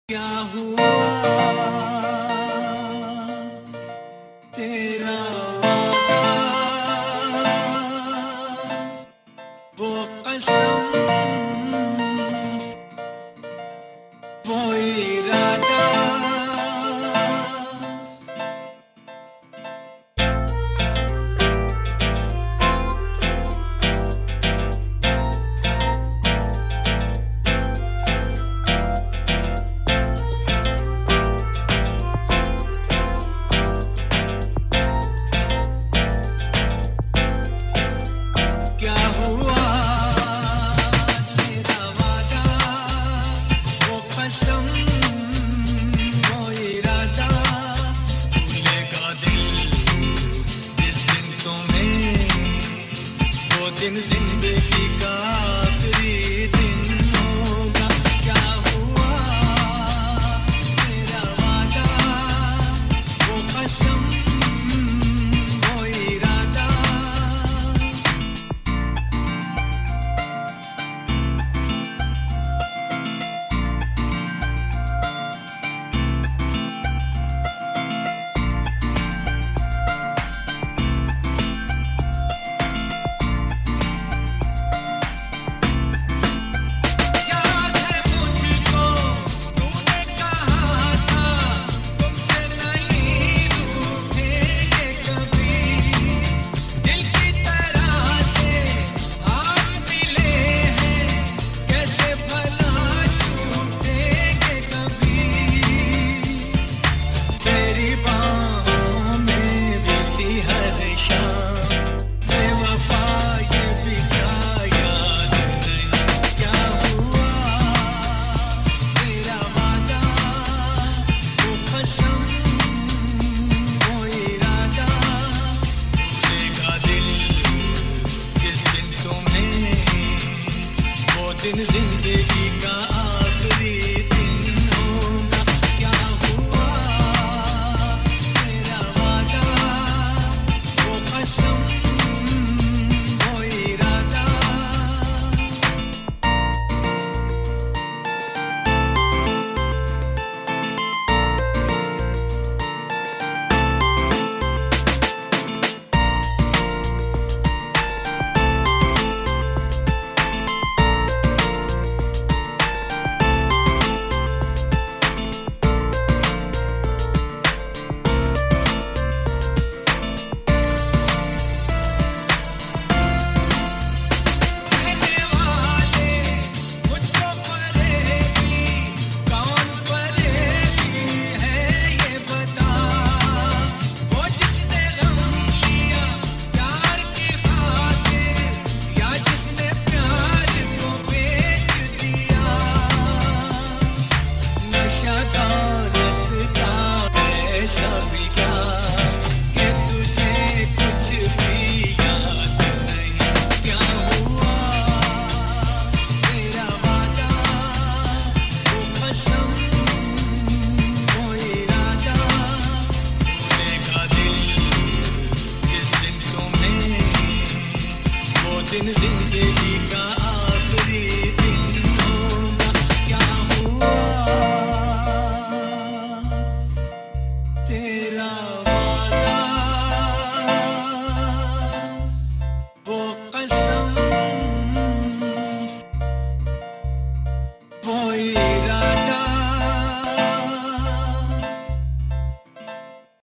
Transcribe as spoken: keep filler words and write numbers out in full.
क्या हुआ तेरा वादा, वो कसम, वो इरादा। दिन जिंदगी का आखिरी दिन होगा। क्या हुआ मेरा वादा, वो कसम, वो इरादा। दिन जिंदगी का आखिरी दिन होगा। क्या हुआ मेरा वादा, वो कसम, वो इरादा। दिन जिंदगी का आखिरी दिन होगा। क्या हुआ तेरा वादा, वो कसम, वो इरादा।